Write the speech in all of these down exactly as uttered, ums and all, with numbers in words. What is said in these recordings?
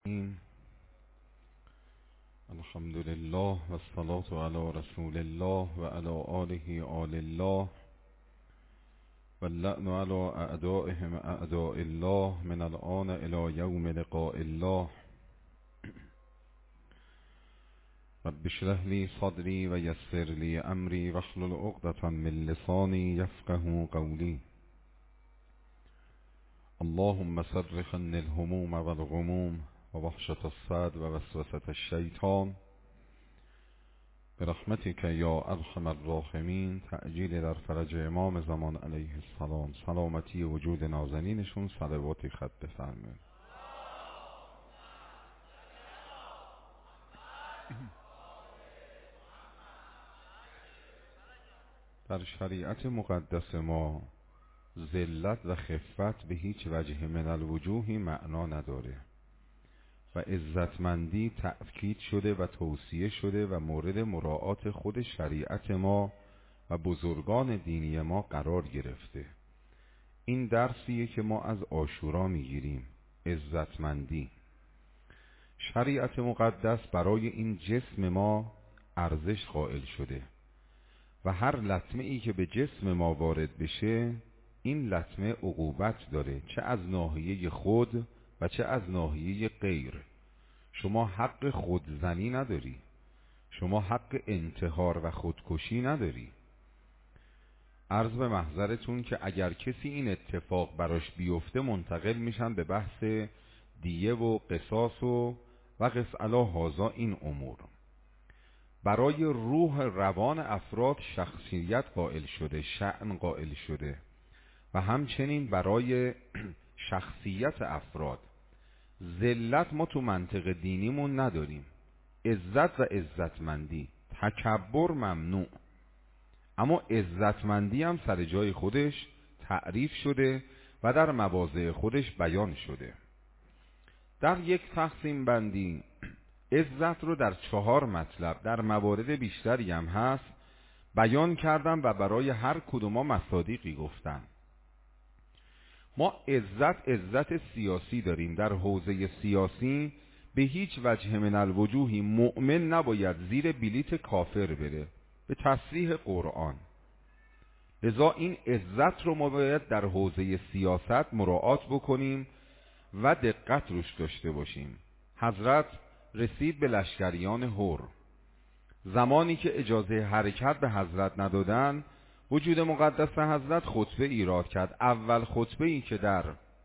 الحمد لله و الصلاة علی رسول الله و علی آله آل الله و اللعن علی اعدائهم اعداء الله من الآن الی یوم لقاء الله. رب اشرح لی صدری و یسر لی امری واحلل عقدة من لسانی یفقهوا قولی. اللهم صرف عني الهموم والغموم و وحشة الصدر و وسوسة الشیطان برحمتك یا ارحم الراحمین. تعجیل در فرج امام زمان علیه السلام، سلامتی وجود نازنینشون، صلواتی خط بفرمایید. در شریعت مقدس ما ذلت و خفت به هیچ وجه من الوجوهی معنا نداره و عزتمندی تأکید شده و توصیه شده و مورد مراعات خود شریعت ما و بزرگان دینی ما قرار گرفته. این درسیه که ما از عاشورا میگیریم، عزتمندی. شریعت مقدس برای این جسم ما ارزش قائل شده و هر لطمه ای که به جسم ما وارد بشه این لطمه عقوبت داره، چه از ناحیه خود و چه از ناحیه غیر. شما حق خودزنی نداری، شما حق انتحار و خودکشی نداری. عرض به محضرتون که اگر کسی این اتفاق براش بیفته منتقل میشن به بحث دیه و قصاص و و قص علی هذا این امور. برای روح روان افراد شخصیت قائل شده، شأن قائل شده و همچنین برای شخصیت افراد. ذلت ما تو منطق دینیمون نداریم، عزت و عزتمندی، تکبر ممنوع، اما عزتمندی هم سر جای خودش تعریف شده و در مواضع خودش بیان شده. در یک تقسیم بندی عزت رو در چهار مطلب در موارد بیشتری هم هست بیان کردم و برای هر کدوم ما مصادیقی گفتم. ما عزت عزت سیاسی داریم. در حوزه سیاسی به هیچ وجه من الوجوهی مؤمن نباید زیر بلیت کافر بره به تصریح قرآن. لذا این عزت رو ما باید در حوزه سیاست مراعات بکنیم و دقت روش داشته باشیم. حضرت رسید به لشکریان هور. زمانی که اجازه حرکت به حضرت ندادن، وجود مقدس حضرت خطبه ایراد کرد. اول خطبه ای که در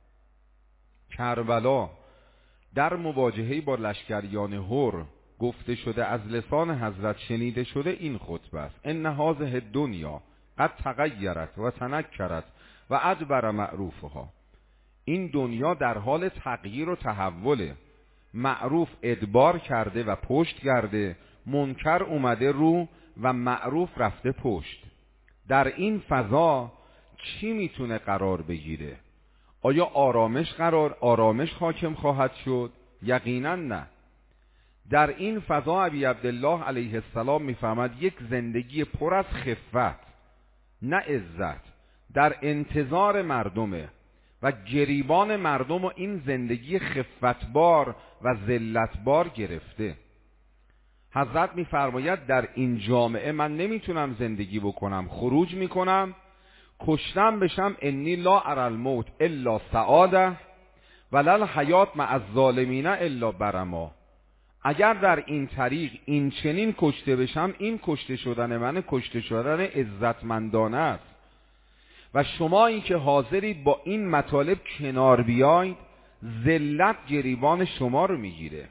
کربلا در مواجهه با لشکریان هور گفته شده، از لسان حضرت شنیده شده، این خطبه است: ان هذه الدنیا قد تغیرت و تنکرت و ادبر معروفها. این دنیا در حال تغییر و تحوله، معروف ادبار کرده و پشت کرده، منکر اومده رو و معروف رفته پشت. در این فضا چی میتونه قرار بگیره؟ آیا آرامش قرار آرامش حاکم خواهد شد؟ یقینا نه. در این فضا ابی عبدالله علیه السلام میفهمد یک زندگی پر از خفت نه عزت در انتظار مردمه و گریبان مردم و این زندگی خفتبار و ذلتبار گرفته. حضرت میفرماید در این جامعه من نمیتونم زندگی بکنم، خروج میکنم، کشتم بشم، انی لا اری الموت الا سعاده ولا الحیات مع الظالمین الا برما. اگر در این طریق این چنین کشته بشم، این کشته شدن من کشته شدن عزتمندانه است و شما این که حاضرید با این مطالب کنار بیاید، ذلت گریبان شما رو میگیره.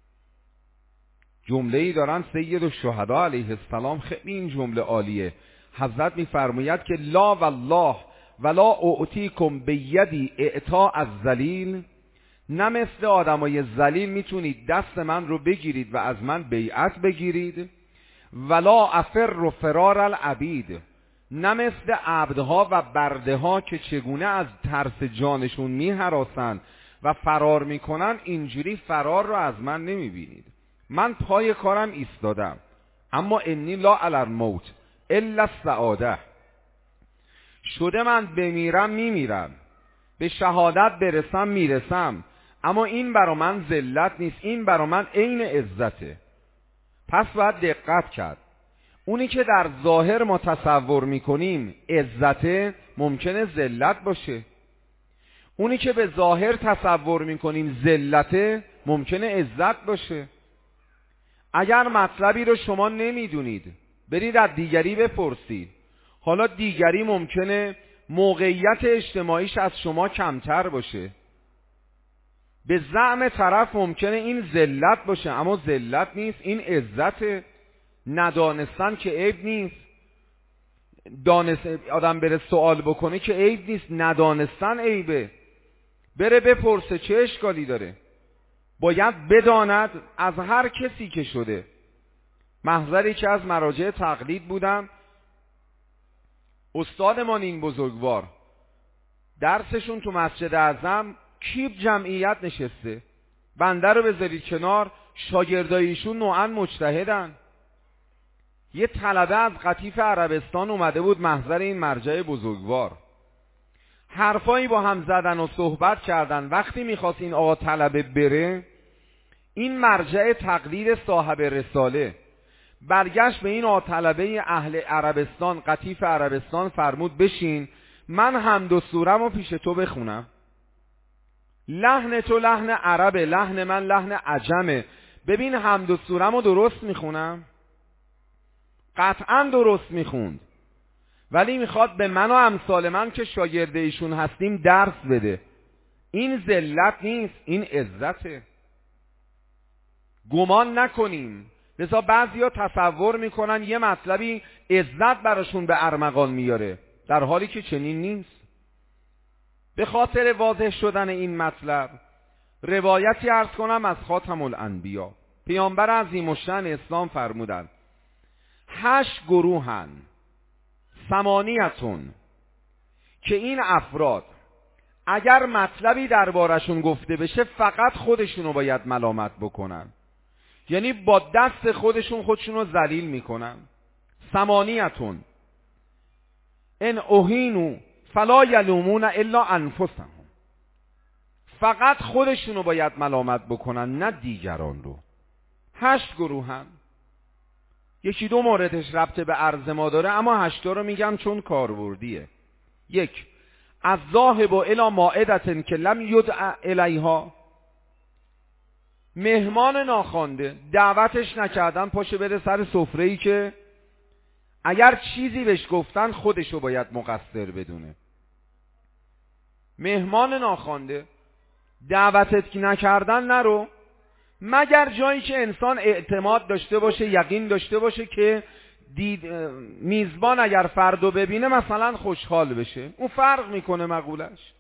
جمله‌ای دارن سید الشهدا علیه السلام، خیلی این جمله عالیه. حضرت میفرماید که لا والله ولا اعطیکم بیدی اعطاء الذلیل. نه مثل آدمای ذلیل میتونید دست من رو بگیرید و از من بیعت بگیرید. ولا افر فرار العبید. نه مثل عبدها و برده ها که چگونه از ترس جانشون میهراسن و فرار میکنن، اینجوری فرار رو از من نمیبینید. من پای کارم ایستادم، اما انی لا علی الموت الا السعاده. شده من بمیرم میمیرم، به شهادت برسم میرسم، اما این برا من ذلت نیست، این برا من عین عزته. پس باید دقت کرد. اونی که در ظاهر ما تصور میکنیم عزته ممکنه ذلت باشه، اونی که به ظاهر تصور میکنیم ذلته ممکنه عزت باشه. اگر مطلبی رو شما نمیدونید برید از دیگری بپرسید. حالا دیگری ممکنه موقعیت اجتماعیش از شما کمتر باشه، به زعم طرف ممکنه این ذلت باشه اما ذلت نیست، این عزت. ندانستن که عیب نیست. دانست آدم بره سوال بکنه که عیب نیست، ندانستن عیبه. بره بپرسه چه اشکالی داره. باید بداند از هر کسی که شده. محضری که از مراجع تقلید بودم، استادمان این بزرگوار درسشون تو مسجد اعظم کیپ جمعیت نشسته، بنده رو بذارید کنار، شاگردایشون نوعا مجتهدن. یه طلبه از قطیف عربستان اومده بود محضر این مرجع بزرگوار، حرفایی با هم زدن و صحبت کردن. وقتی میخواست این آقا طلبه بره، این مرجع تقلید صاحب رساله برگشت به این آقا طلبه اهل عربستان، قطیف عربستان، فرمود بشین من حمد و سورم رو پیش تو بخونم. لحن تو لحن عربه، لحن من لحن عجمه، ببین حمد و سورم رو درست میخونم. قطعا درست میخوند، ولی میخواد به من و امثال من که شاگرد ایشون هستیم درس بده. این ذلت نیست، این عزته. گمان نکنیم. لذا بعضیا تصور میکنن یه مطلبی عزت براشون به ارمغان میاره، در حالی که چنین نیست. به خاطر واضح شدن این مطلب روایتی عرض کنم از خاتم الانبیا. پیامبر عظیم الشأن اسلام فرمودند هشت گروهن ثمانیتون که این افراد اگر مطلبی دربارشون گفته بشه فقط خودشونو باید ملامت بکنن، یعنی با دست خودشون خودشونو ذلیل میکنن. ثمانیتون ان اهینو فلا یلومون الا انفسهم، فقط خودشونو باید ملامت بکنن نه دیگران رو. هشت گروهن. یکی دو موردش ربط به عرض ما داره اما هشتا رو میگم چون کاربردیه. یک، از ذاهب الی مائدة که لم یدع الیها، مهمان ناخوانده دعوتش نکردن پاشه بره سر سفره‌ای که اگر چیزی بهش گفتن خودشو باید مقصر بدونه. مهمان ناخوانده دعوتت نکردن نرو، مگر جایی که انسان اعتماد داشته باشه، یقین داشته باشه که دید میزبان اگر فردو ببینه مثلا خوشحال بشه، اون فرق میکنه مقولش.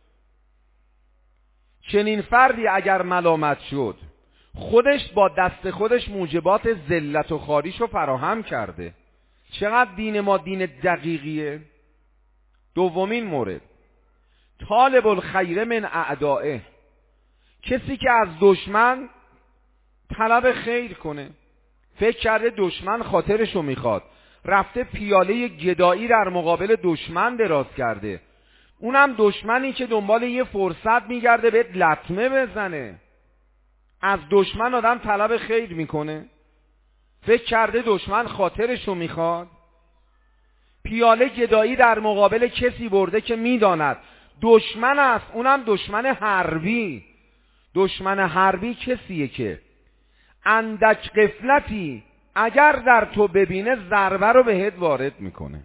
چنین فردی اگر ملامت شد خودش با دست خودش موجبات ذلت و خاریشو فراهم کرده. چقدر دین ما دین دقیقیه. دومین مورد، طالب الخیر من اعدائه، کسی که از دشمن طلب خیر کنه، فکر کرده دشمن خاطرشو میخواد، رفته پیاله گدایی در مقابل دشمن دراز کرده، اونم دشمنی که دنبال یه فرصت میگرده بهت لطمه بزنه. از دشمن آدم طلب خیر میکنه، فکر کرده دشمن خاطرشو میخواد. پیاله گدایی در مقابل کسی برده که میداند دشمن است، اونم دشمن حربی. دشمن حربی کسیه که اندک غفلتی اگر در تو ببینه ضربه رو بهت وارد میکنه.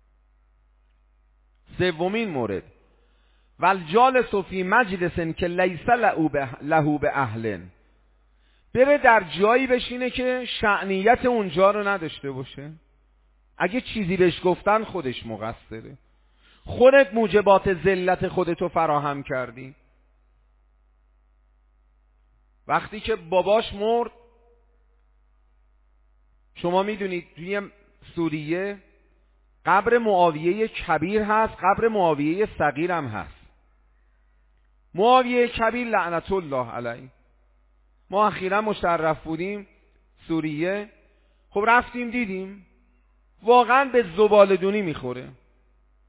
سومین مورد، والجالس فی مجلس که لیس له به اهل، بره در جایی بشینه که شأنیت اونجا رو نداشته باشه. اگه چیزی بهش گفتن خودش مقصره، خودت موجبات ذلت خودتو فراهم کردی. وقتی که باباش مرد، شما میدونید توی سوریه قبر معاویه کبیر هست، قبر معاویه صغیر هم هست. معاویه کبیر لعنت الله علیه، ما اخیرا مشرف بودیم سوریه، خب رفتیم دیدیم واقعا به زباله‌دونی میخوره.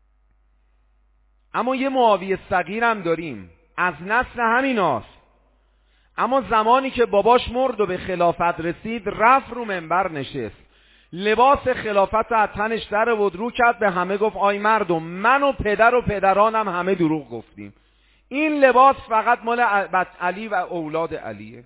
اما یه معاویه صغیر هم داریم، از نسل همیناست، اما زمانی که باباش مرد و به خلافت رسید، رفت رو منبر نشست، لباس خلافت از تنش در آورد، رو کرد به همه گفت آی مردم، من و پدر و پدرانم همه دروغ گفتیم، این لباس فقط مال علی و اولاد علیه.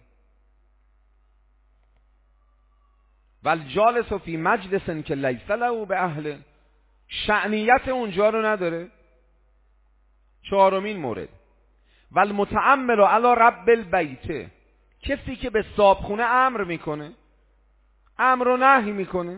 والجالس فی مجلس که لیس له به اهل، شأنیت اونجا رو نداره. چهارمین مورد، والمتأمل علی رب البیت، کسی که به صاحبخونه امر میکنه، امر و نهی میکنه.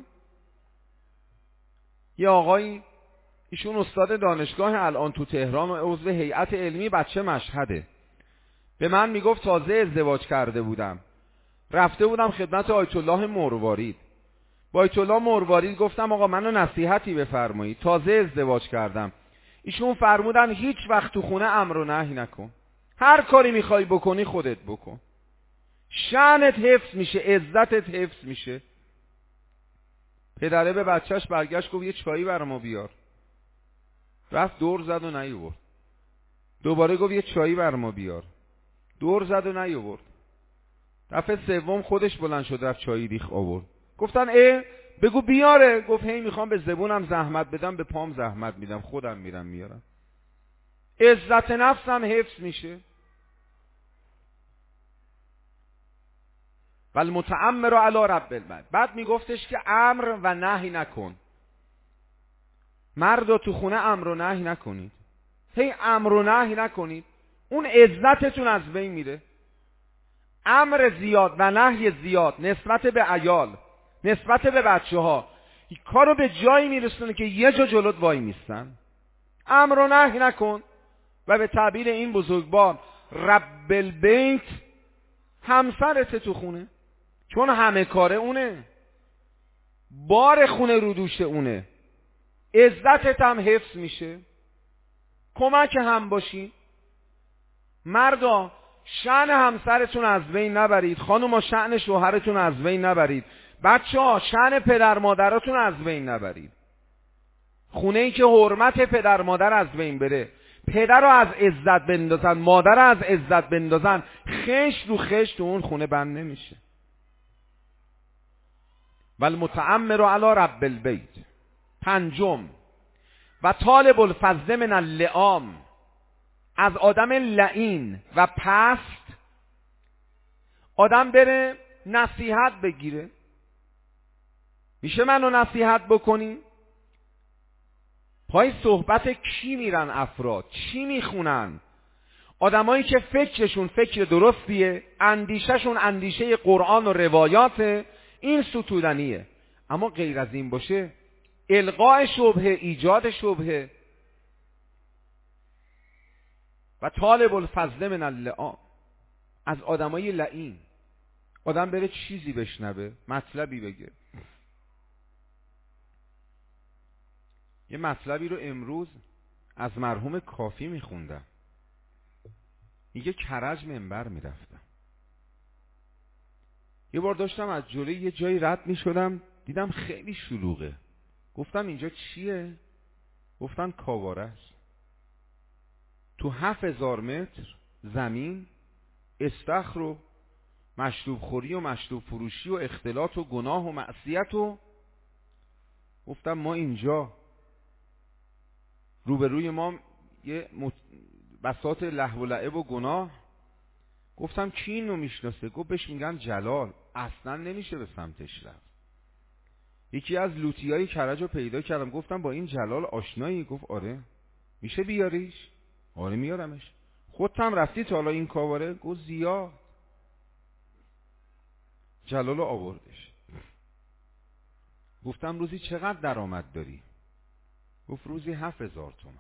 یه آقایی، ایشون استاد دانشگاه الان تو تهران و عضو هیئت علمی بچه مشهده، به من میگفت تازه ازدواج کرده بودم، رفته بودم خدمت آیت الله مروارید، با آیت الله مروارید گفتم آقا منو نصیحتی بفرمایید، تازه ازدواج کردم. ایشون فرمودن هیچ وقت تو خونه امر و نهی نکن، هر کاری میخوای بکنی خودت بکن، شأنت حفظ میشه، عزتت حفظ میشه. پدره به بچهش برگشت گفت یه چایی برام ما بیار، رفت دور زد و نیاورد. دوباره گفت یه چایی برام ما بیار، دور زد و نیاورد. دفعه سوم خودش بلند شد رفت چایی ریخ آورد. گفتن اه بگو بیاره، گفت هی میخوام به زبونم زحمت بدم، به پام زحمت میدم، خودم میرم میارم. عزت نفسم حفظ میشه. والمتأمر علی رب البیت. بعد میگفتش که امر و نهی نکن، مردا تو خونه امر و نهی نکنید، هی امر و نهی نکنید، اون عزتتون از بین میره. امر زیاد و نهی زیاد نسبت به عیال، نسبت به بچه ها، کارو به جایی میرسونه که یه جا جلوت وای میستن. امر و نهی نکن. و به تعبیر این بزرگوار رب البیت، همسرت تو خونه، چون همه کاره اونه، بار خونه رو دوش اونه، عزتت هم حفظ میشه، کمک هم باشی. مردا شأن همسرتون از بین نبرید، خانوما شأن شوهرتون از بین نبرید، بچه ها شأن پدر مادرتون از بین نبرید. خونه ای که حرمت پدر مادر از بین بره، پدر رو از عزت بندازن، مادر رو از عزت بندازن، خشت رو خشت تو اون خونه بند نمیشه. والمتأمر علی رب البیت. پنجم، و طالب الفضل من اللئام، از آدم لعین و پست آدم بره نصیحت بگیره. میشه منو نصیحت بکنی؟ پای صحبت کی میرن افراد؟ چی میخونن؟ آدمایی که فکرشون فکر درستیه، اندیشهشون اندیشه قرآن و روایاته، این ستودنیه. اما غیر از این باشه، القاء شبهه، ایجاد شبهه. و طالب الفضل من اللئام، از آدمای لعین، آدم بره چیزی بشنوه، مطلبی بگه. یه مطلبی رو امروز از مرحوم کافی میخوندم، میگه کرج منبر میرفتم، یه بار داشتم از جلوی یه جایی رد میشدم، دیدم خیلی شلوغه، گفتم اینجا چیه؟ گفتن کاواره است. تو هفت هزار متر زمین استخر و مشروب خوری و مشروب فروشی و اختلاط و گناه و معصیت و گفتم ما اینجا روبروی ما یه بساط لهو و لعب و گناه. گفتم کی اینو میشناسه؟ گفت بهش میگن جلال، اصلا نمیشه به سمتش رفت. یکی از لوتیای کرج رو پیدا کردم، گفتم با این جلال آشنایی؟ گفت آره. میشه بیاریش؟ آره میارمش. خودت هم رفتی تا حالا این کاواره؟ گفت زیاد. جلال رو آوردش. گفتم روزی چقدر درآمد داری؟ گفت روزی هفت هزار تومن.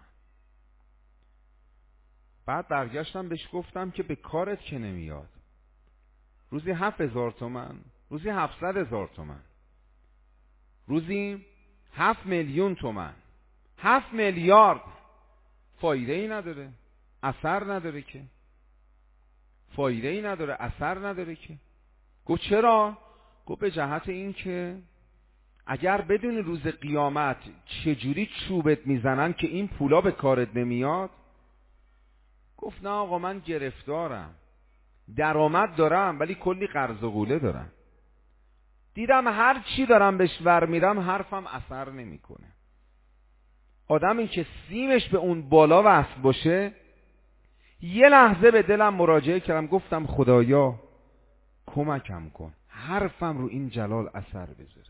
بعد برگشتم بهش گفتم که به کارت که نمیاد، روزی هفت هزار تومن، روزی هفتصد هزار تومن، روزی هفت میلیون تومن، هفت میلیارد، فایده ای نداره، اثر نداره که، فایده ای نداره، اثر نداره که. گفت چرا؟ گفت به جهت این که اگر بدون روز قیامت چجوری چوبت میزنن که این پولا به کارت نمیاد. گفت نه آقا من گرفتارم، درآمد دارم ولی کلی قرض و قوله دارم. دیدم هر چی دارم بهش ور میرم حرفم اثر نمیکنه. آدمی که سیمش به اون بالا وصل باشه، یه لحظه به دلم مراجعه کردم، گفتم خدایا کمکم کن حرفم رو این جلال اثر بذاره،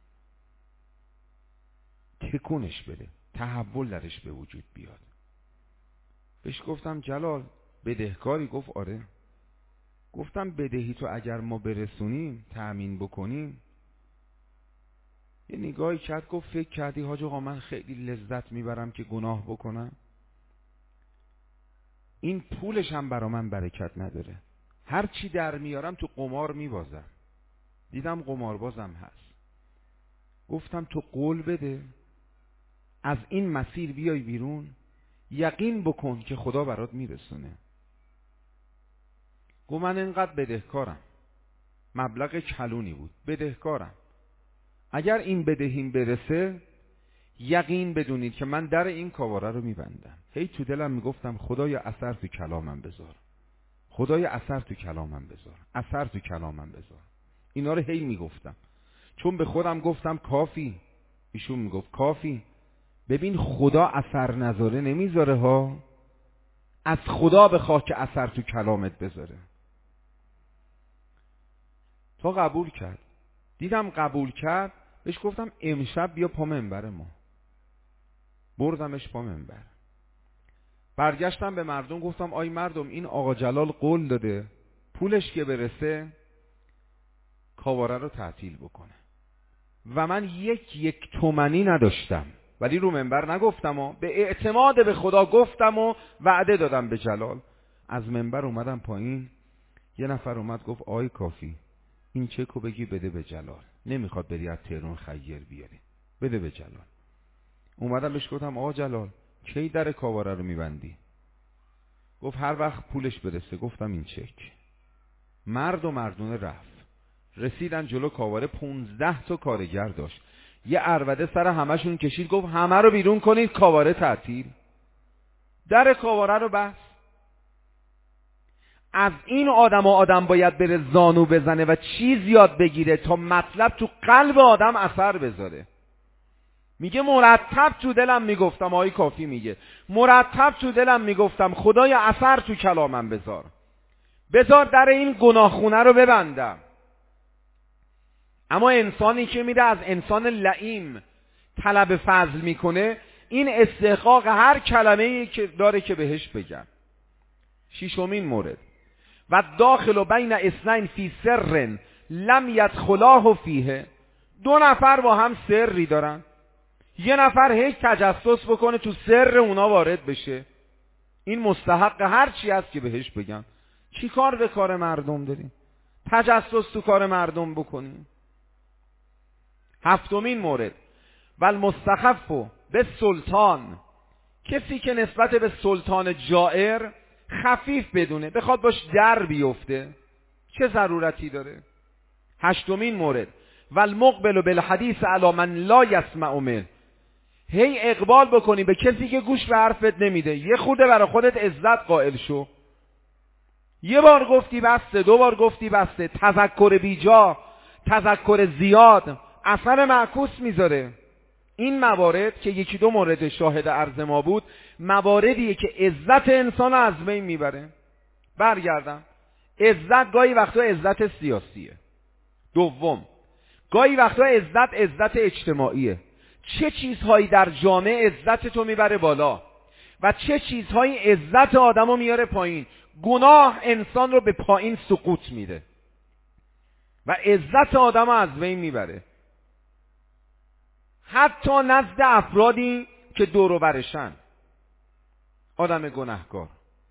تکونش بده، تحول درش به وجود بیاد. بهش گفتم جلال بدهکاری؟ گفت آره. گفتم بدهی تو اگر ما برسونیم تأمین بکنیم. یه نگاهی کرد، گفت فکر کردی حاج آقا من خیلی لذت میبرم که گناه بکنم؟ این پولش هم برا من برکت نداره، هر چی در میارم تو قمار میبازم. دیدم قماربازم هست. گفتم تو قول بده از این مسیر بیای بیرون، یقین بکن که خدا برات میرسونه. گفت من اینقدر بدهکارم، مبلغ کلونی بود، بدهکارم، اگر این بدهیم برسه یقین بدونید که من در این کاواره رو میبندم. هی تو دلم میگفتم خدای اثر تو کلامم بذار، خدای اثر تو کلامم بذار، اثر تو کلامم بذار. اینا رو هی میگفتم، چون به خودم گفتم کافی. ایشون میگفت کافی، ببین خدا اثر نذاره نمیذاره ها، از خدا بخواه که اثر تو کلامت بذاره. تا قبول کرد. دیدم قبول کرد، بهش گفتم امشب بیا پا منبر ما. بردمش پا منبر. برگشتم به مردم گفتم آی مردم، این آقا جلال قول داده پولش که برسه کاواره رو تعطیل بکنه و من یک یک تومنی نداشتم، ولی رو منبر نگفتم و به اعتماد به خدا گفتم و وعده دادم به جلال. از منبر اومدم پایین، یه نفر اومد گفت آی کافی این چکو بگی بده به جلال، نمیخواد بری از تهران خیر بیاری، بده به جلال. اومدم بهش گفتم آقا جلال کی در کاواره رو میبندی؟ گفت هر وقت پولش برسه. گفتم این چک. مرد و مردونه رفت. رسیدن جلو کاواره، پونزده تا کارگر داشت، یه عربده سر همشون کشید، گفت همه رو بیرون کنید کاواره تعطیل. در کاواره رو بست. از این آدم و آدم باید بره زانو بزنه و چیز یاد بگیره تا مطلب تو قلب آدم اثر بذاره. میگه مرتب تو دلم میگفتم، آقای کافی میگه مرتب تو دلم میگفتم خدای اثر تو کلامم بذار، بذار در این گناهخونه رو ببندم. اما انسانی که میره از انسان لئیم طلب فضل میکنه، این استحقاق هر کلمه‌ای که داره که بهش بگم. ششمین مورد، و داخل بین اثنین فی سر لم یدخلاه فیه. دو نفر با هم سری دارن، یه نفر هیچ تجسس بکنه تو سر اونا وارد بشه، این مستحق هر چی هست که بهش بگن. چی کار به کار مردم داریم؟ تجسس تو کار مردم بکنیم. هفتمین مورد، و المستخف به سلطان، کسی که نسبت به سلطان جائر خفیف بدونه، بخواد باش در بیفته، چه ضرورتی داره؟ هشتمین مورد، و المقبل بالحدیث علی من لا یسمع منه، هی اقبال بکنی به کسی که گوش به حرفت نمیده. یه خورده برای خودت عزت قائل شو. یه بار گفتی بسته، دو بار گفتی بسته. تذکر بیجا، تذکر زیاد اثر معکوس میذاره. این موارد که یکی دو مورد شاهد عرض ما بود، مواردیه که عزت انسان از بین میبره. برگردم، عزت گاهی وقتا عزت سیاسیه. دوم، گاهی وقتا عزت عزت اجتماعیه. چه چیزهایی در جامعه عزت تو میبره بالا و چه چیزهایی عزت آدمو میاره پایین. گناه انسان رو به پایین سقوط میده و عزت آدمو از بین میبره، حتی نزد افرادی که دور و برشن. آدم گناهکار.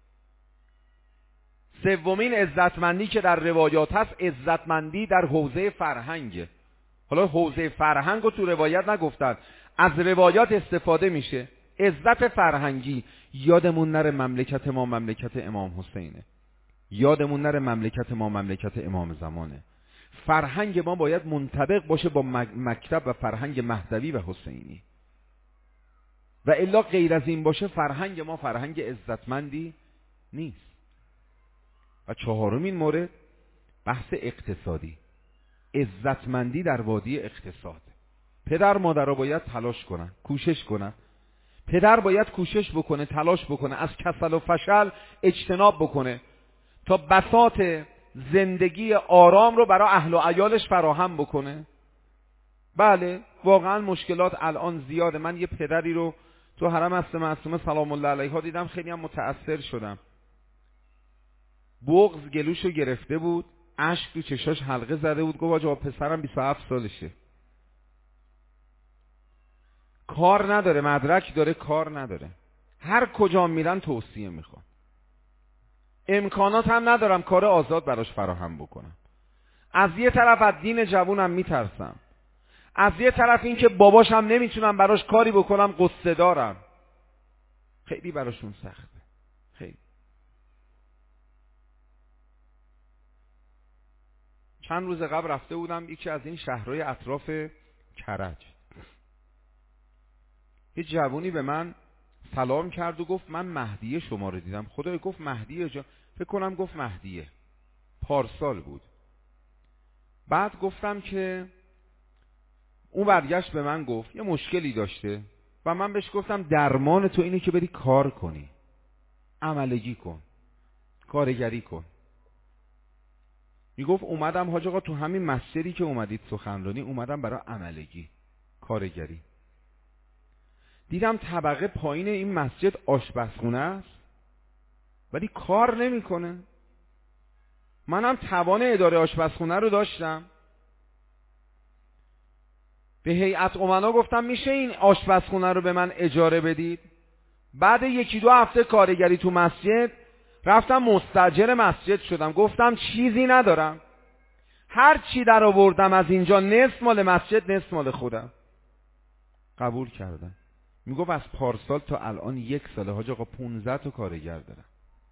سومین عزتمندی که در روایات هست، عزتمندی در حوزه فرهنگه. حالا حوزه فرهنگ رو تو روایت نگفتن، از روایات استفاده میشه. عزت فرهنگی، یادمون نره مملکت ما مملکت امام حسینه، یادمون نره مملکت ما مملکت امام زمانه. فرهنگ ما باید منطبق باشه با مکتب و فرهنگ مهدوی و حسینی، و الا غیر از این باشه فرهنگ ما فرهنگ عزتمندی نیست. و چهارمین مورد بحث اقتصادی، عزتمندی در وادی اقتصاد. پدر مادرها باید تلاش کنن، کوشش کنن. پدر باید کوشش بکنه، تلاش بکنه، از کسل و فشل اجتناب بکنه تا بساط زندگی آرام رو برای اهل و عیالش فراهم بکنه. بله واقعا مشکلات الان زیاده. من یه پدری رو تو حرم هست معصومه سلام الله علیها دیدم، خیلی هم متأثر شدم. بغض گلوشو گرفته بود، اشک تو چشاش حلقه زده بود. گفت آقا پسرم بیست و هفت سالشه، کار نداره، مدرک داره کار نداره، هر کجا میرن توصیه میخوان، امکانات هم ندارم کار آزاد براش فراهم بکنم. از یه طرف از دین جوونم میترسم، از یه طرف این که باباشم نمیتونم براش کاری بکنم قصه دارم. خیلی براشون سخته. خیلی. چند روز قبل رفته بودم یکی از این شهرهای اطراف کرج. یه جوونی به من سلام کرد و گفت من مهدیه شما رو دیدم. خدای گفت مهدیه جا؟ فکر کنم گفت مهدیه. پارسال بود. بعد گفتم که اون برگشت به من گفت یه مشکلی داشته و من بهش گفتم درمان تو اینه که بری کار کنی، عملگی کن، کارگری کن. میگفت اومدم حاج آقا تو همین مسجدی که اومدید سخنرانی اومدم برای عملگی، کارگری. دیدم طبقه پایین این مسجد آشپزخونه است ولی کار نمیکنه. منم توان اداره آشپزخونه رو داشتم. به هیئت امنا گفتم میشه این آشپزخونه رو به من اجاره بدید؟ بعد یکی دو هفته کارگری تو مسجد رفتم مستاجر مسجد شدم. گفتم چیزی ندارم، هر چی در آوردم از اینجا نصف مال مسجد نصف مال خودم. قبول کردم. میگفت از پارسال تا الان یک ساله حاج آقا پونزده تا کارگر دارم.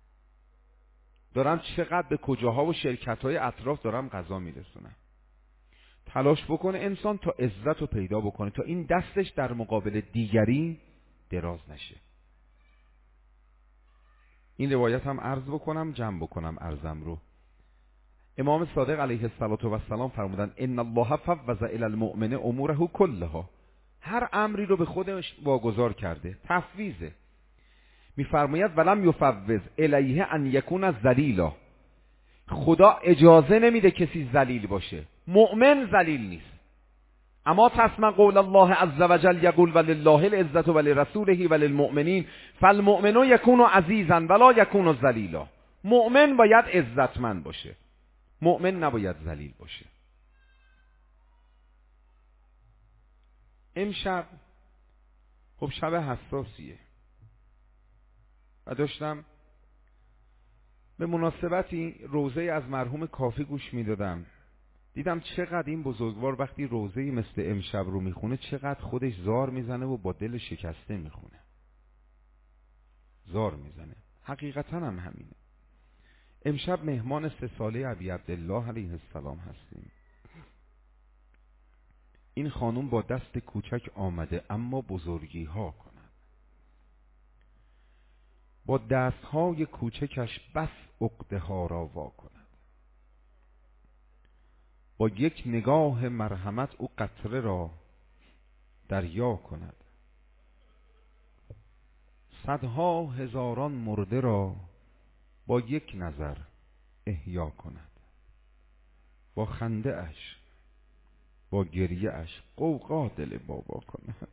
دارم چقدر به کجاها و شرکت‌های اطراف دارم غذا میرسونم. تلاش بکنه انسان تا عزت رو پیدا بکنه، تا این دستش در مقابل دیگری دراز نشه. این روایت هم عرض بکنم، جمع بکنم عرضم رو. امام صادق علیه السلام فرمودن ان الله فوض الی المؤمن اموره کلها. هر امری رو به خودش واگذار کرده، تفویضه. میفرماید ولم یفوض الیه ان یکون ذلیلا. خدا اجازه نمیده کسی ذلیل باشه. مؤمن ذلیل نیست. اما تسمع قول الله عز وجل یقول ولله العزة ولرسوله وللمؤمنین فالمؤمن یکون عزیزا ولا یکون ذلیلا. مؤمن باید عزتمند باشه، مؤمن نباید ذلیل باشه. امشب خب شب حساسیه و داشتم به مناسبتی روزه از مرحوم کافی گوش میدادم. دیدم چقدر این بزرگوار وقتی روزه‌ای مثل امشب رو میخونه چقدر خودش زار میزنه و با دل شکسته میخونه، زار میزنه. حقیقتا هم همینه. امشب مهمان سه ساله ابی عبدالله علیه السلام هستیم. این خانم با دست کوچک آمده اما بزرگی ها کند. با دستهای کوچکش بس عقده ها را وا کند. با یک نگاه مرحمت او قطره را دریا کند. صدها هزاران مرده را با یک نظر احیا کند. با خنده اش، با گریه اش قوقا دل بابا کند.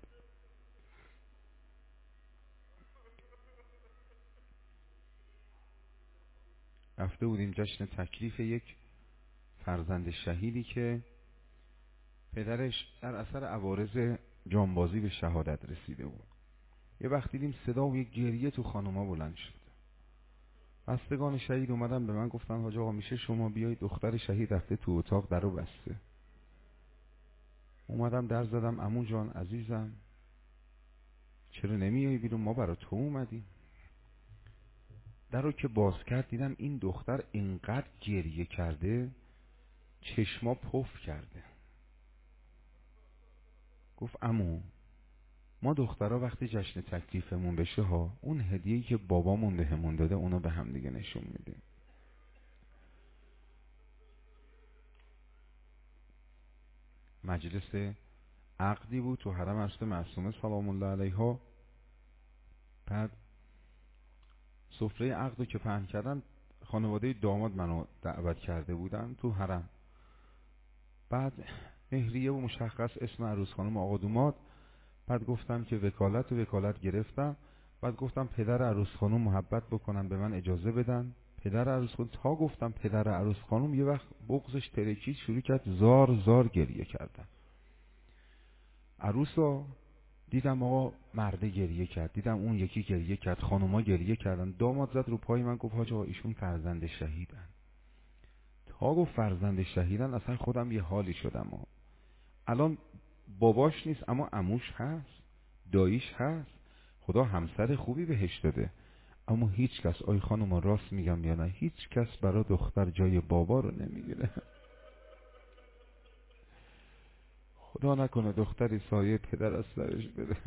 رفته بودیم جشن تکلیف یک فرزند شهیدی که پدرش در اثر عوارض جانبازی به شهادت رسیده بود. یه وقت دیدیم صدا و یک گریه تو خانوما بلند شد. بستگان شهید اومدن به من گفتن حاج آقا میشه شما بیایید، دختر شهید رفته تو اتاق درو بسته. اومدم در زدم عمو جان عزیزم چرا نمیایی بیرون، ما برای تو اومدیم. در رو که باز کرد دیدم این دختر اینقدر گریه کرده چشما پف کرده. گفت عمو ما دخترها وقتی جشن تکلیفمون بشه ها اون هدیه‌ای که بابامون بهمون داده اونو به هم دیگه نشون میدیم. مجلس عقدی بود تو حرم حضرت معصومه سلام الله علیها. بعد سفره عقد رو که پهن کردن، خانواده داماد منو دعوت کرده بودن تو حرم. بعد مهریه و مشخص اسم عروس خانم آقا دوماد. بعد گفتم که وکالت و وکالت گرفتم. بعد گفتم پدر عروس خانم محبت بکنن به من اجازه بدن. پدر عروس خانم تا گفتم پدر عروس خانم یه وقت بغضش ترکید، شروع کرد زار زار گریه کردن. عروسا دیدم آقا مرده گریه کرد، دیدم اون یکی گریه کرد، خانوما گریه کردن. داماد زد رو پای من گفت حاج آقا ایشون فرزند شهیدن. تا گفت فرزند شهیدن اصلا خودم یه حالی شدم. ها. الان باباش نیست اما عموش هست، داییش هست، خدا همسر خوبی بهش داده، اما هیچ کس، آی خانوما راست میگم یا نه، هیچ کس برای دختر جای بابا رو نمیگیره. خدا نکنه دختری سایه پدر از سرش بده.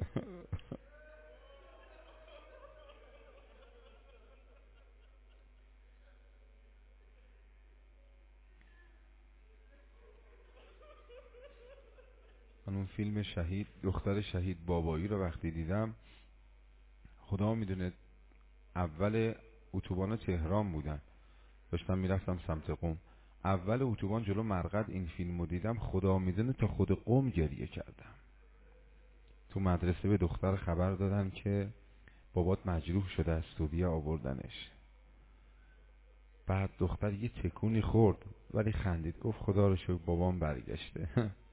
من اون فیلم شهید، دختر شهید بابایی رو وقتی دیدم، خدا میدونه اول اتوبان تهران بودن، داشتم میرفتم سمت قم، اول اتوبان جلو مرقد این فیلم رو دیدم، خدا میدونه تا خود قم گریه کردم. تو مدرسه به دختر خبر دادن که بابات مجروح شده از سوریه آوردنش. بعد دختر یه تکونی خورد ولی خندید، گفت خدا رو شکر بابام برگشته.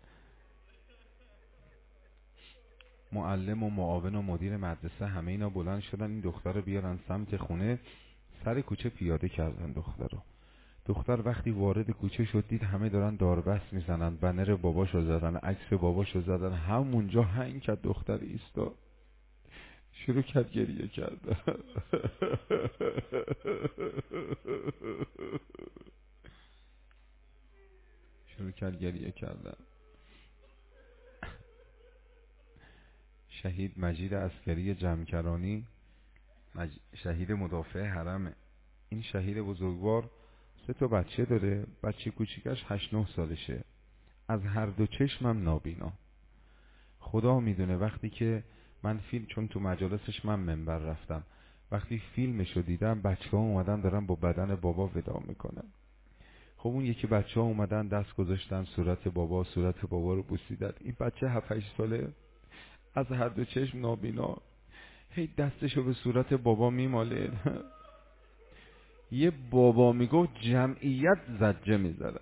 معلم و معاون و مدیر مدرسه همه اینا بلند شدن این دختر رو بیارن سمت خونه. سر کوچه پیاده کردن دختر رو. دختر وقتی وارد کوچه شد دید همه دارن داربست میزنن، بنر باباشو زدن، عکس باباشو زدن، همونجا هنگ کرد دختر ایستا، شروع کرد گریه کرد. شروع کرد گریه کردن. شهید مجید عسکری جمکرانی، مج... شهید مدافع حرمه. این شهید بزرگوار سه تا بچه داره، بچه کوچیکش هشت نه سالشه، از هر دو چشمم نابینا. خدا میدونه وقتی که من فیلم، چون تو مجالسش من منبر رفتم، وقتی فیلمشو دیدم بچه ها اومدن دارن با بدن بابا ودا میکنن. خب اون یکی بچه ها اومدن دست گذاشتن صورت بابا، صورت بابا رو بوسیدن. این بچه هفت هشت ساله از هر دو چشم نابینا هی دستشو به صورت بابا میماله. یه بابا میگفت جمعیت زجه میزدن،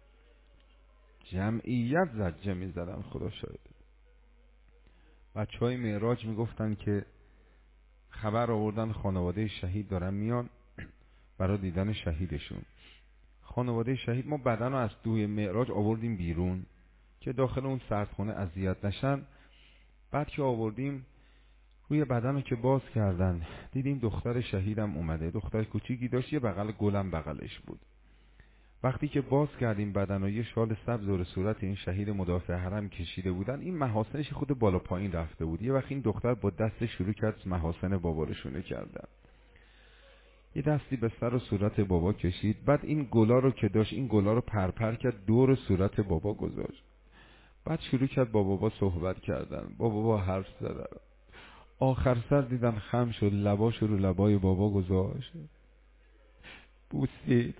جمعیت زجه میزدن. خدا شاید. بچه های معراج میگفتن که خبر آوردن خانواده شهید دارن میان برای دیدن شهیدشون. خانواده شهید، ما بدن رو از دوی معراج آوردیم بیرون که داخل اون سردخونه اذیت نشن. بعد که آوردیم روی بدن رو که باز کردن دیدیم دختر شهیدم اومده، دختر کوچیکی داشت، یه بغل گلم بغلش بود. وقتی که باز کردیم بدن رو، یه شال سبز دور صورت این شهید مدافع حرم کشیده بودن، این محاسنش خود بالا پایین رفته بود. یه وقت این دختر با دست شروع کرد محاسن بابا رو شونه کردن، یه دستی به سر و صورت بابا کشید. بعد این گلا رو که داشت، این گلا رو پرپر کرد دور صورت بابا گذاشت. بعد شروع کرد با بابا صحبت کردن، با بابا حرف زدن. آخر سر دیدن خم شد، لباش رو لبای بابا گذاشت، بوسید.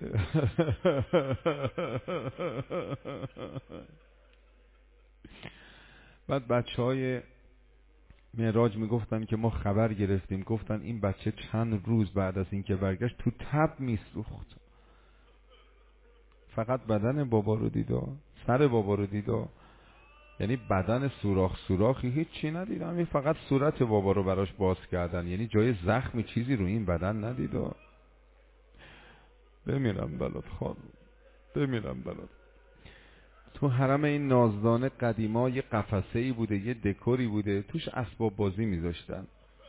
بعد بچه های معراج میگفتن که ما خبر گرفتیم، گفتن این بچه چند روز بعد از اینکه برگشت تو تب میسوخت، فقط بدن بابا رو دیدا، سر بابا رو دیدا، یعنی بدن سوراخ سوراخی هیچی ندیدم، این فقط صورت بابا رو براش باز کردن، یعنی جای زخمی چیزی رو این بدن ندیدا. بمیرم بلد خان، بمیرم بلد. تو حرم این نازدانه قدیما یه قفسه ای بوده، یه دکوری بوده، توش اسباب بازی میذاشتن،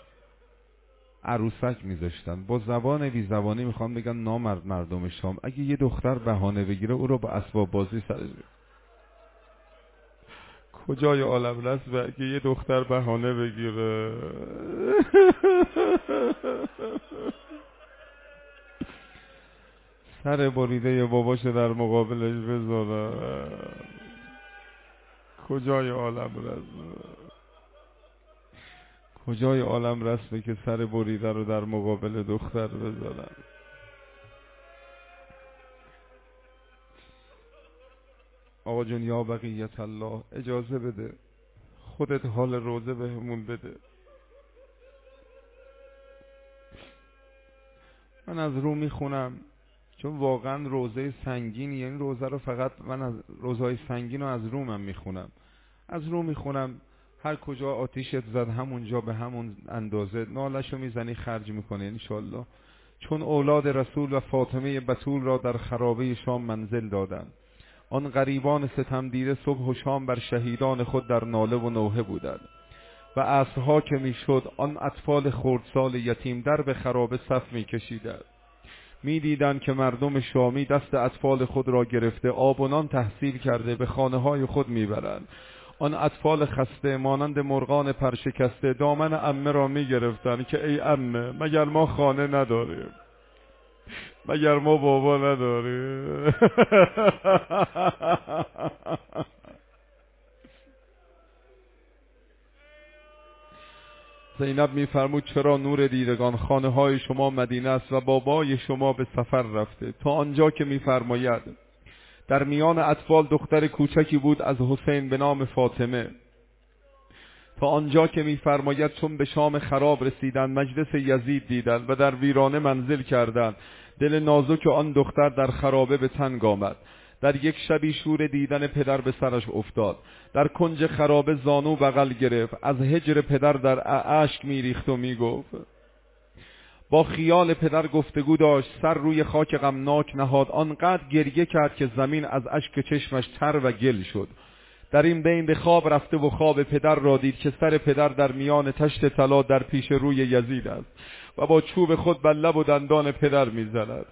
عروسک میذاشتن. با زبان بی زبانی میخوام بگن نامرد مردم شام، اگه یه دختر بهانه بگیره او رو با اسباب بازی سرش کجای عالم نصبه اگه یه دختر بهانه بگیره. سر بریده باباشو در مقابلش بذاره. کجای عالم رسمه، کجای عالم رسمه که سر بریده رو در مقابل دختر بذارن. آقا جون یا بقیت الله اجازه بده خودت حال روزه بهمون بده. من از رو میخونم چون واقعا روزه سنگینی، یعنی روزه رو فقط من از روزهای سنگین رو از رو من میخونم، از رو میخونم. هر کجا آتیشت زد همونجا به همون اندازه نالشو میزنی خرج میکنه انشالله. چون اولاد رسول و فاطمه بتول را در خرابه شام منزل دادند. آن غریبان ستم دیده صبح و شام بر شهیدان خود در ناله و نوحه بودند و عصرها که میشد آن اطفال خردسال یتیم در به خرابه صف میکشیدند. میدیدند که مردم شامی دست اطفال خود را گرفته آب و نان تحصیل کرده به خانه های خود میبرند. آن اطفال خسته مانند مرغان پرشکسته دامن عمه را میگرفتند که ای عمه مگر ما خانه نداریم، مگر ما بابا نداریم. زینب میفرمود چرا نور دیدگان خانه های شما مدینه است و بابای شما به سفر رفته، تا آنجا که میفرماید در میان اطفال دختر کوچکی بود از حسین به نام فاطمه، تا آنجا که میفرماید چون به شام خراب رسیدند مجلس یزید دیدند و در ویرانه منزل کردند. دل نازک آن دختر در خرابه به تنگ آمد. در یک شبی شور دیدن پدر به سرش افتاد. در کنج خرابه زانو بغل گرفت، از هجر پدر در اشک میریخت و میگفت. با خیال پدر گفتگو داشت، سر روی خاک غمناک نهاد، آنقدر گریه کرد که زمین از اشک چشمش تر و گل شد. در این بین به خواب رفته و خواب پدر را دید که سر پدر در میان تشت طلا در پیش روی یزید است و با چوب خود بر لب و دندان پدر میزند.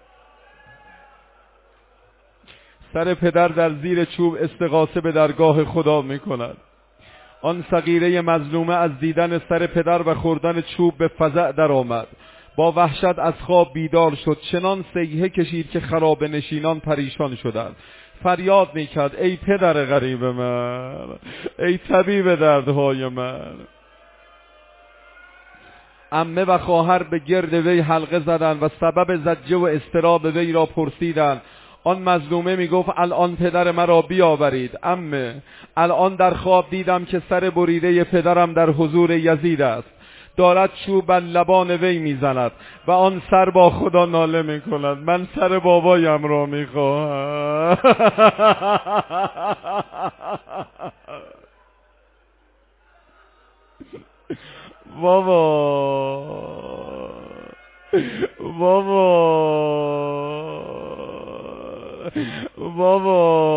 سر پدر در زیر چوب استغاثه به درگاه خدا میکند. آن صغیره مظلومه از دیدن سر پدر و خوردن چوب به فزع در آمد. با وحشت از خواب بیدار شد، چنان صیحه کشید که خرابه نشینان پریشان شدند. فریاد میکرد ای پدر غریب من، ای طبیب دردهای من. عمه و خواهر به گرد وی حلقه زدند و سبب زجه و اضطراب وی را پرسیدند. آن مظلومه میگفت الان پدر مرا بیاورید عمه، الان در خواب دیدم که سر بریده پدرم در حضور یزید است، دارد چوب بر لبان وی میزند و آن سر با خدا ناله میکند من سر بابایم را میخواهم. بابا بابا بابا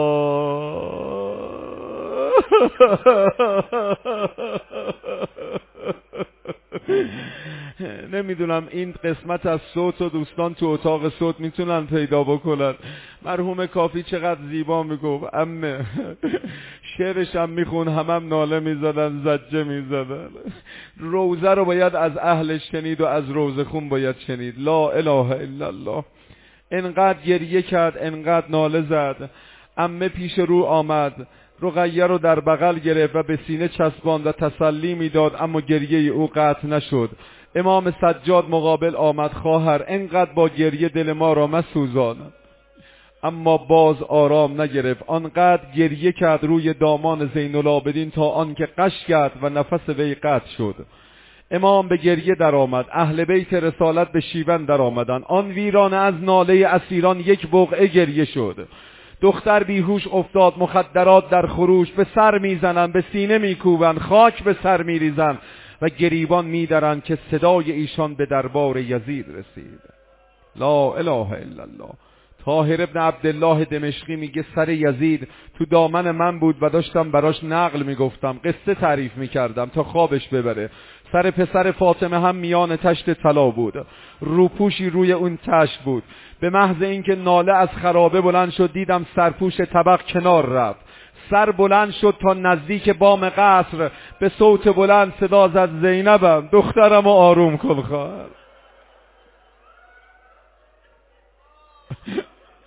نمیدونم این قسمت از صوت و دوستان تو اتاق صوت میتونن پیدا بکنن. مرحوم کافی چقدر زیبا میگفت عمه، شعرش هم میخون، همم هم ناله میزدن، زجه میزدن. روزه رو باید از اهلش شنید و از روزه خون باید شنید. لا اله الا الله. انقدر گریه کرد، انقدر ناله زد. عمه پیش رو آمد، رقیه رو در بغل گرفت و به سینه چسباند و تسلی میداد، اما گریه او قطع نشد. امام سجاد مقابل آمد، خواهر انقدر با گریه دل ما را مسوزان. اما باز آرام نگرفت، آنقدر گریه کرد روی دامان زین العابدین تا آنکه غش کرد و نفس وی قطع شد. امام به گریه در آمد، اهل بیت رسالت به شیون در آمدند. آن ویرانه از ناله اسیران یک بقعه گریه شد. دختر بیهوش افتاد، مخدرات در خروش، به سر میزنند، به سینه میکوبند، خاک به سر میریزند و گریبان میدرند که صدای ایشان به دربار یزید رسید. لا اله الا الله. طاهر ابن عبدالله دمشقی میگه سر یزید تو دامن من بود و داشتم براش نقل میگفتم، قصه تعریف میکردم تا خوابش ببره. سر پسر فاطمه هم میان تشت طلا بود، روپوشی روی اون تشت بود. به محض اینکه ناله از خرابه بلند شد دیدم سرپوش طبق کنار رفت. سر بلند شد تا نزدیک بام قصر، به صوت بلند صدا زد زینبم دخترم آروم کن خواهر.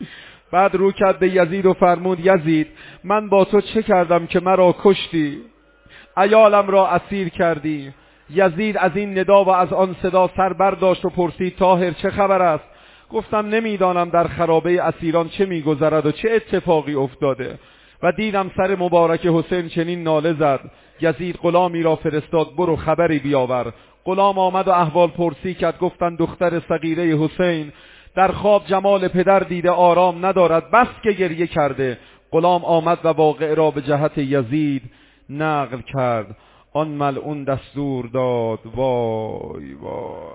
بعد رو کرد به یزید و فرمود یزید من با تو چه کردم که مرا کشتی؟ عیالم را اسیر کردی. یزید از این ندا و از آن صدا سر برداشت و پرسید طاهر چه خبر است؟ گفتم نمیدانم در خرابه اسیران چه میگذرد و چه اتفاقی افتاده و دیدم سر مبارک حسین چنین ناله زد. یزید غلامی را فرستاد برو خبری بیاور. غلام آمد و احوال پرسی کرد. گفتن دختر صغیره حسین در خواب جمال پدر دیده آرام ندارد، بس که گریه کرده. غلام آمد و واقعه را به جهت یزید نقل کرد. آن ملعون دستور داد وای وای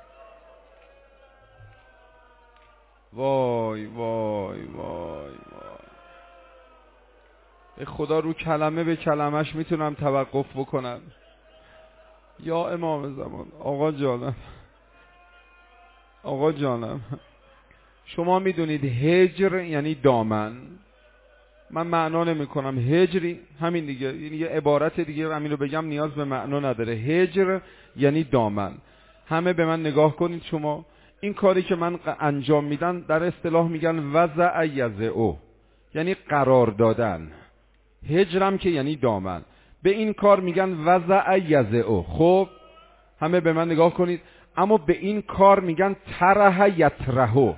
وای وای وای وای. خدا رو کلمه به کلمش میتونم توقف بکنم. یا امام زمان آقا جانم، آقا جانم شما میدونید هجر یعنی دامن. من معنا نمی کنم، هجری همین دیگه، یعنی یه عبارت دیگه همین رو بگم نیاز به معنا نداره. هجر یعنی دامن. همه به من نگاه کنید. شما این کاری که من انجام میدن در اصطلاح میگن وضع یضع، یعنی قرار دادن. هجرم که یعنی دامن، به این کار میگن وضع یضع. خب همه به من نگاه کنید. اما به این کار میگن طرح یطرح.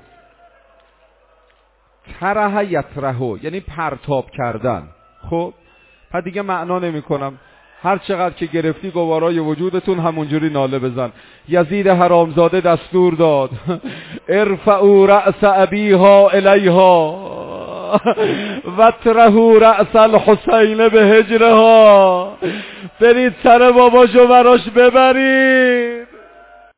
طرح یطرح یعنی پرتاب کردن. خب پس دیگه معنا نمی کنم. هر چقدر که گرفتی گوارای وجودتون همونجوری ناله بزن. یزید حرامزاده دستور داد ارفعوا رأس ابیها الیها وطرحوا رأس الحسین به هجرها. برید سر باباشو براش ببرید.